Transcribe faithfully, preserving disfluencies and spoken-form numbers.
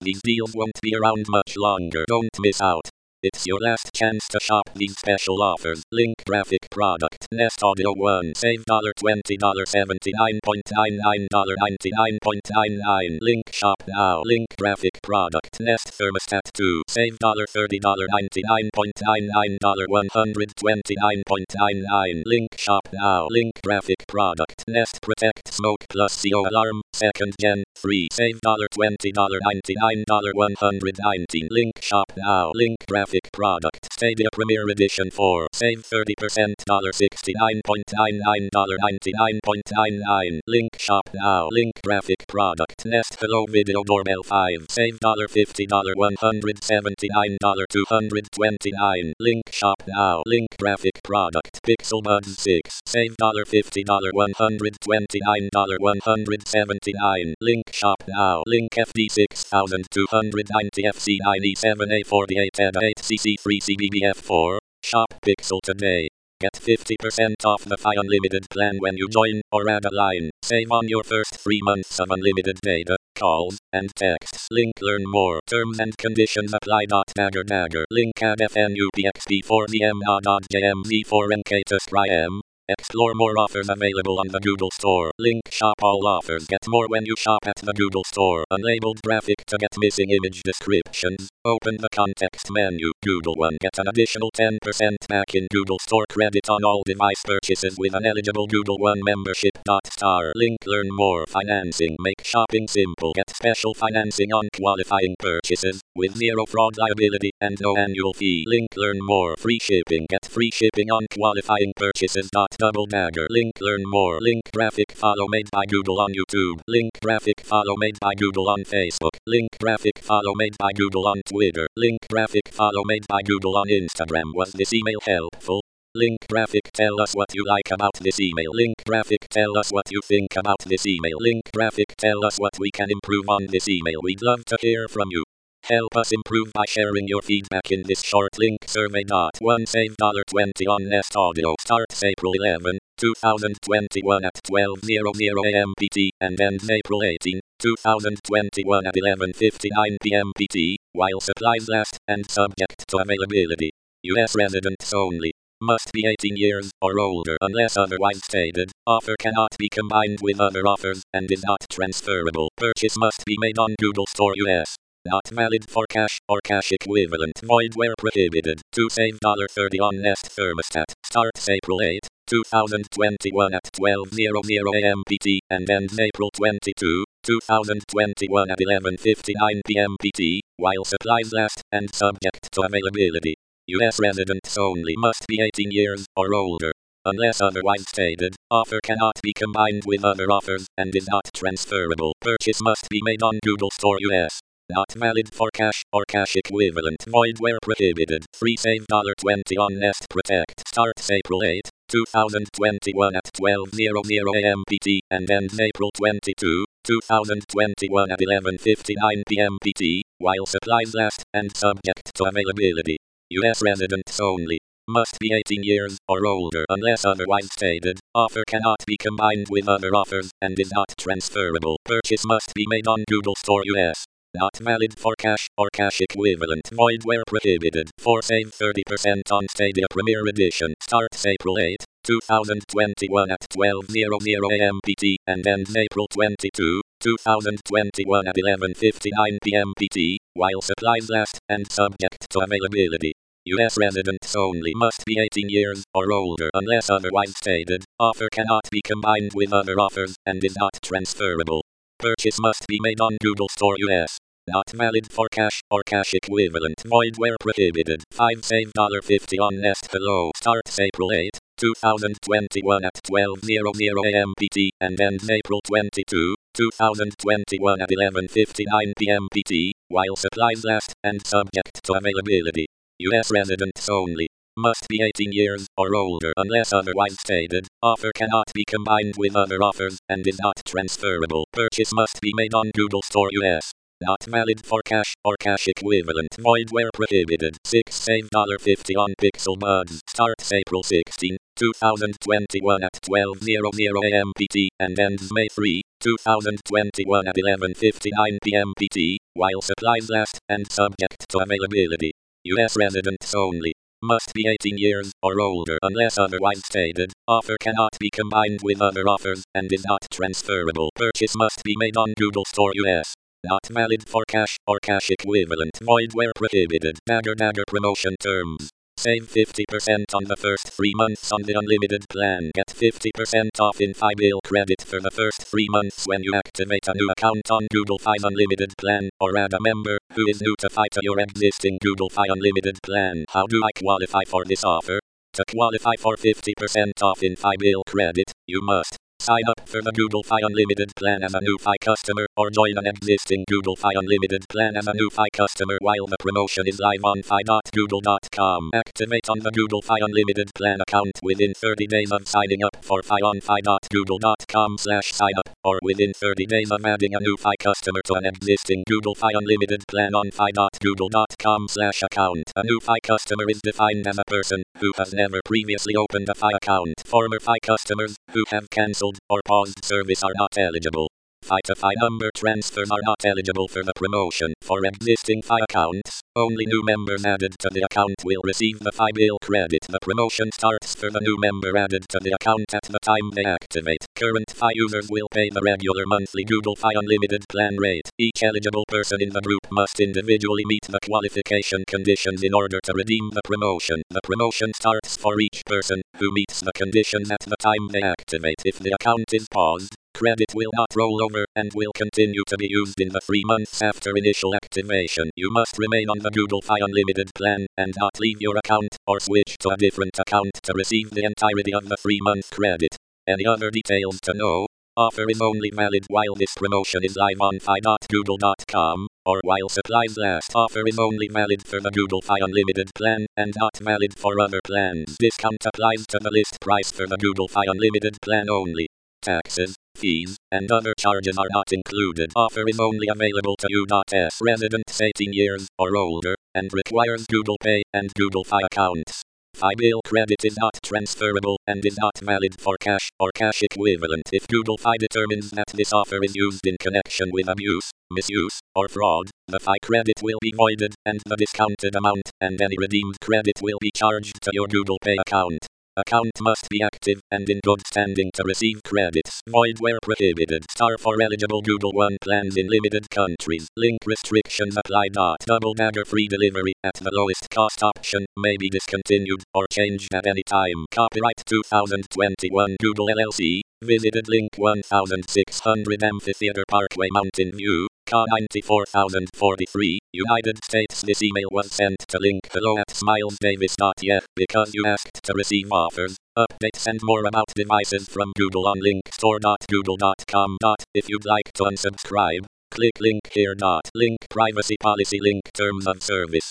These deals won't be around much longer. Don't miss out. It's your last chance to shop these special offers. Link graphic product. Nest Audio one. Save twenty dollars seventy-nine ninety-nine ninety-nine ninety-nine. Link shop now. Link graphic product. Nest thermostat two. Save thirty dollars ninety-nine ninety-nine one hundred twenty-nine ninety-nine. Link shop now. Link graphic product. Nest Protect Smoke Plus C O Alarm. Second gen. Free. Save twenty dollars ninety-nine one hundred nineteen. Link shop now. Link graphic product. Stadia Premier Edition four. Save thirty percent sixty-nine ninety-nine ninety-nine ninety-nine. Link shop now. Link graphic product. Nest Hello Video Doorbell five. Save fifty dollars one hundred seventy-nine two hundred twenty-nine. Link shop now. Link graphic product. Pixel Buds six. Save fifty dollars one hundred twenty-nine one hundred seventy-nine. Link shop now. Link F D six thousand two hundred ninety F C nine E seven A forty-eight E D A eight C C three C B B F four. Shop Pixel today. Get fifty percent off the Fi Unlimited plan when you join or add a line. Save on your first three months of unlimited data, calls, and texts. Link learn more. Terms and conditions apply. Dagger dagger. Link add F N U P X P four Z M A dot J M Z four N K Test R I M. Explore more offers available on the Google Store. Link shop all offers. Get more when you shop at the Google Store. Unlabeled graphic to get missing image descriptions. Open the context menu. Google One. Get an additional ten percent back in Google Store credit on all device purchases with an eligible Google One membership. Star. Link learn more. Financing. Make shopping simple. Get special financing on qualifying purchases with zero fraud liability and no annual fee. Link learn more. Free shipping. Get free shipping on qualifying purchases. Double dagger. Link learn more. Link graphic follow made by Google on YouTube. Link graphic follow made by Google on Facebook. Link graphic follow made by Google on Twitter. Link graphic follow made by Google on Instagram. Was this email helpful? Link graphic tell us what you like about this email. Link graphic tell us what you think about this email. Link graphic tell us what we can improve on this email. We'd love to hear from you. Help us improve by sharing your feedback in this short link survey. one Save twenty on Nest Audio. Starts April eleventh, two thousand twenty-one at twelve hundred A M P T and ends April eighteenth, two thousand twenty-one at eleven fifty-nine P M P T, while supplies last and subject to availability. U S residents only. Must be eighteen years or older unless otherwise stated. Offer cannot be combined with other offers and is not transferable. Purchase must be made on Google Store U S. Not valid for cash or cash equivalent. Void where prohibited. To save thirty on Nest Thermostat. Starts April eighth, two thousand twenty-one at twelve hundred A M P T and ends April twenty-second, two thousand twenty-one at eleven fifty-nine P M P T, while supplies last and subject to availability. U S residents only. Must be eighteen years or older. Unless otherwise stated, offer cannot be combined with other offers and is not transferable. Purchase must be made on Google Store U S. Not valid for cash or cash equivalent. Void where prohibited. Free save twenty on Nest Protect. Starts April eighth, two thousand twenty-one at twelve hundred A M P T and ends April twenty-second, two thousand twenty-one at eleven fifty-nine P M P T, while supplies last and subject to availability. U S residents only. Must be eighteen years or older unless otherwise stated. Offer cannot be combined with other offers and is not transferable. Purchase must be made on Google Store U S. Not valid for cash or cash equivalent. Void where prohibited. For save thirty percent on Stadia Premier Edition. Starts April eighth, two thousand twenty-one at twelve hundred A M P T and ends April twenty-second, two thousand twenty-one at eleven fifty-nine P M P T, while supplies last and subject to availability. U S residents only. Must be eighteen years or older unless otherwise stated. Offer cannot be combined with other offers and is not transferable. Purchase must be made on Google Store U S. Not valid for cash or cash equivalent. Void where prohibited. five Save fifty on Nest Hello. Starts April eighth, two thousand twenty-one at twelve hundred A M P T and ends April twenty-second, two thousand twenty-one at eleven fifty-nine P M P T, while supplies last and subject to availability. U S residents only. Must be eighteen years or older unless otherwise stated. Offer cannot be combined with other offers and is not transferable. Purchase must be made on Google Store U S. Not valid for cash or cash equivalent. Void where prohibited. six save fifty on Pixel Buds. Starts April sixteenth, two thousand twenty-one at twelve hundred a m P T and ends May third, two thousand twenty-one at eleven fifty-nine p m P T, while supplies last and subject to availability. U S residents only. Must be eighteen years or older unless otherwise stated. Offer cannot be combined with other offers and is not transferable. Purchase must be made on Google Store U S. Not valid for cash or cash equivalent. Void where prohibited. Dagger Dagger promotion terms. Save fifty percent on the first three months on the unlimited plan. Get fifty percent off in Fibill credit for the first three months when you activate a new account on Google Fi Unlimited plan or add a member who is new to Fi to your existing Google Fi Unlimited plan. How do I qualify for this offer? To qualify for fifty percent off in Fibill credit, you must sign up for the Google Fi Unlimited plan as a new Fi customer or join an existing Google Fi Unlimited plan as a new Fi customer while the promotion is live on fi dot google dot com. Activate on the Google Fi Unlimited plan account within thirty days of signing up for Fi on fi dot google dot com slash sign up or within thirty days of adding a new Fi customer to an existing Google Fi Unlimited plan on fi dot google dot com slash account. A new Fi customer is defined as a person who has never previously opened a Fi account. Former Fi customers who have cancelled or paused service are not eligible. Fi to Fi number transfers are not eligible for the promotion. For existing Fi accounts, only new members added to the account will receive the Fibill credit. The promotion starts for the new member added to the account at the time they activate. Current Fi users will pay the regular monthly Google Fi Unlimited plan rate. Each eligible person in the group must individually meet the qualification conditions in order to redeem the promotion. The promotion starts for each person who meets the conditions at the time they activate. If the account is paused, credit will not roll over and will continue to be used in the three months after initial activation. You must remain on the Google Fi Unlimited plan and not leave your account or switch to a different account to receive the entirety of the three-month credit. Any other details to know? Offer is only valid while this promotion is live on fi dot google dot com or while supplies last. Offer is only valid for the Google Fi Unlimited plan and not valid for other plans. Discount applies to the list price for the Google Fi Unlimited plan only. Taxes, fees, and other charges are not included. Offer is only available to U S residents eighteen years or older and requires Google Pay and Google Fi accounts. Fibill credit is not transferable and is not valid for cash or cash equivalent. If Google Fi determines that this offer is used in connection with abuse, misuse, or fraud, the Fi credit will be voided and the discounted amount and any redeemed credit will be charged to your Google Pay account. Account must be active and in good standing to receive credits. Void where prohibited. Star for eligible Google One plans in limited countries. Link restrictions apply. Double Dagger free delivery at the lowest cost option may be discontinued or changed at any time. Copyright two thousand twenty-one Google L L C. Visited link one thousand six hundred Amphitheater Parkway, Mountain View, C A ninety-four thousand forty-three, United States. This email was sent to link hello at smilesdavis dot y e because you asked to receive offers, updates and more about devices from Google on link store dot google dot com. If you'd like to unsubscribe, click link here. Link privacy policy. Link terms of service.